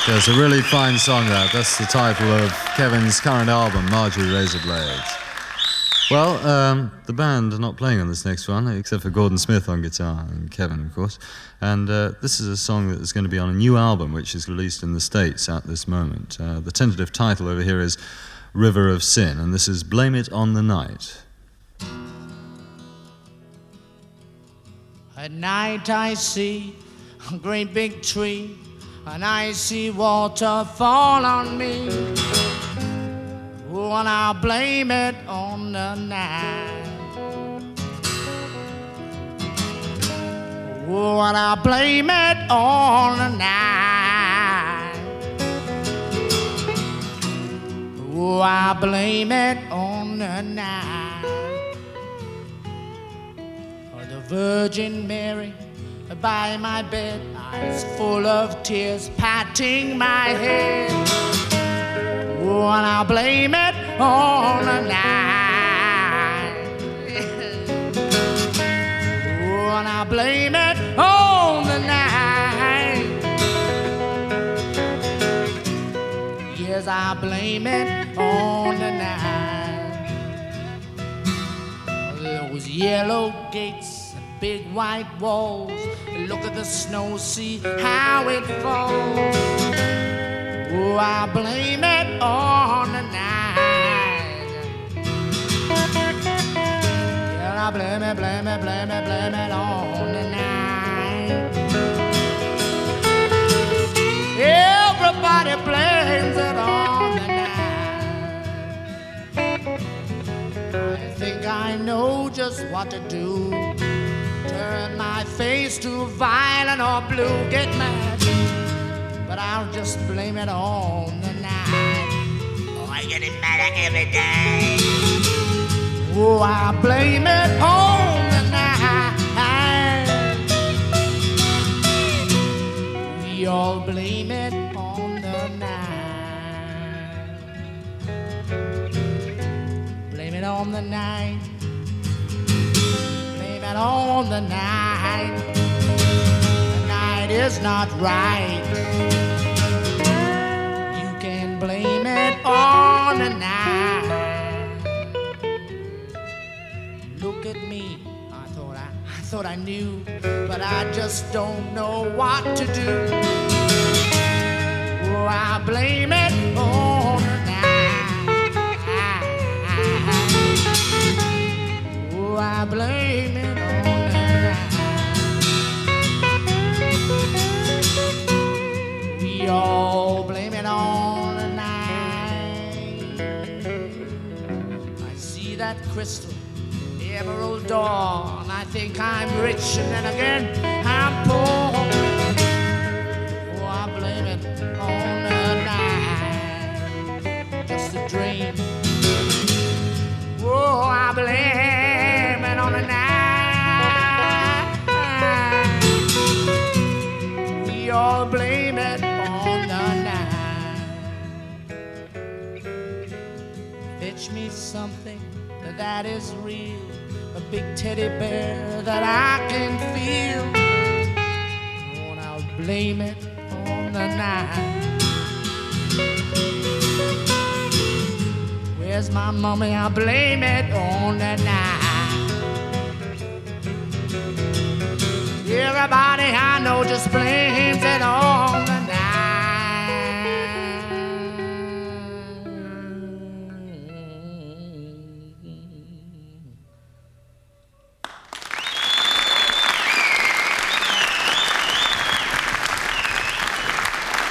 Yeah, it's a really fine song, that. That's the title of Kevin's current album, Marjorie Razorblades. Well, the band are not playing on this next one, except for Gordon Smith on guitar and Kevin, of course. And this is a song that is going to be on a new album, which is released in the States at this moment. The tentative title over here is River of Sin, and this is Blame It on the Night. At night I see a great big tree, and I see water fall on me. Oh, and I'll blame it on the night. Oh, and I'll blame it on the night. Oh, I'll blame it on the night. Oh, the Virgin Mary by my bed, eyes full of tears, patting my head. Oh, and I'll blame it on the night. Oh, and I'll blame it on the night. Yes, I'll blame it on the night. Those yellow gates, big white walls, look at the snow, see how it falls. Oh, I blame it on the night. Yeah, I blame it, blame it, blame it, blame it on the night. Everybody blames it on the night. I think I know just what to do. Turn my face to violet or blue, get mad, but I'll just blame it on the night. Oh, I get it mad every day. Oh, I blame it on the night. We all blame it on the night. Blame it on the night. On the night. The night is not right. You can blame it on the night. Look at me. I thought I knew, but I just don't know what to do. Oh, I blame it on the night. Oh, I blame it. We all blame it on the night. I see that crystal, the emerald door, and I think I'm rich, and then again I'm poor. Oh, I blame it on the night. Just a dream. Oh, I blame it on the night. We all blame it on the night. Fetch me something that is real, a big teddy bear that I can feel. Oh, and I'll blame it on the night. Where's my mommy? I'll blame it on the night. Everybody I know just blames it on